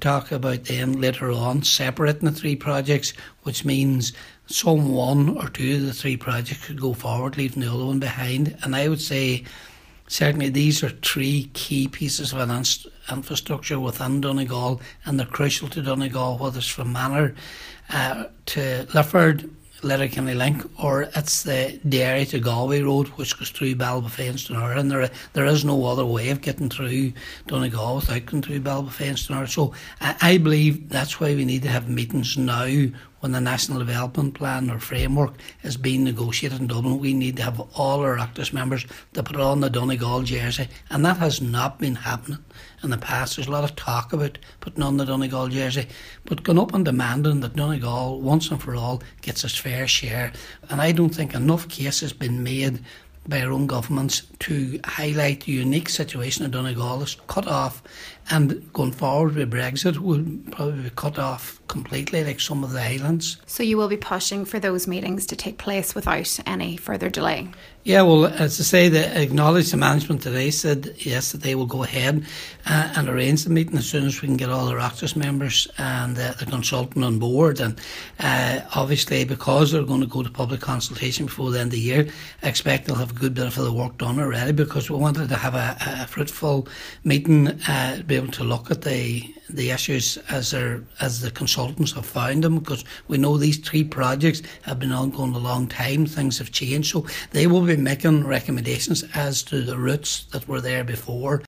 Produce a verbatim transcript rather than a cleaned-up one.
talk about then later on separating the three projects, which means some one or two of the three projects could go forward, leaving the other one behind. And I would say certainly these are three key pieces of infrastructure within Donegal, and they're crucial to Donegal, whether it's from Manor uh, to Lifford, Letterkenny Link, or it's the Derry to Galway road, which goes through Ballybofey Stranraer, and there there is no other way of getting through Donegal without going through Ballybofey Stranraer. So I, I believe that's why we need to have meetings now when the National Development Plan or framework is being negotiated in Dublin. We need to have all our Oireachtas members to put on the Donegal jersey, and that has not been happening in the past. There's a lot of talk about putting on the Donegal jersey, but going up and demanding that Donegal once and for all gets its fair share. And I don't think enough case has been made by our own governments to highlight the unique situation of Donegal is cut off, and going forward with Brexit will probably be cut off completely like some of the islands. So you will be pushing for those meetings to take place without any further delay? Yeah, well, as I say, they acknowledged the management today, said yes, that they will go ahead uh, and arrange the meeting as soon as we can get all the Oireachtas members and uh, the consultant on board. And uh, obviously, because they're going to go to public consultation before the end of the year, I expect they'll have a good bit of the work done already, because we wanted to have a, a fruitful meeting, uh, to be able to look at the the issues as they're, as the consultants have found them, because we know these three projects have been ongoing a long time. Things have changed, so they will be making recommendations as to the routes that were there before.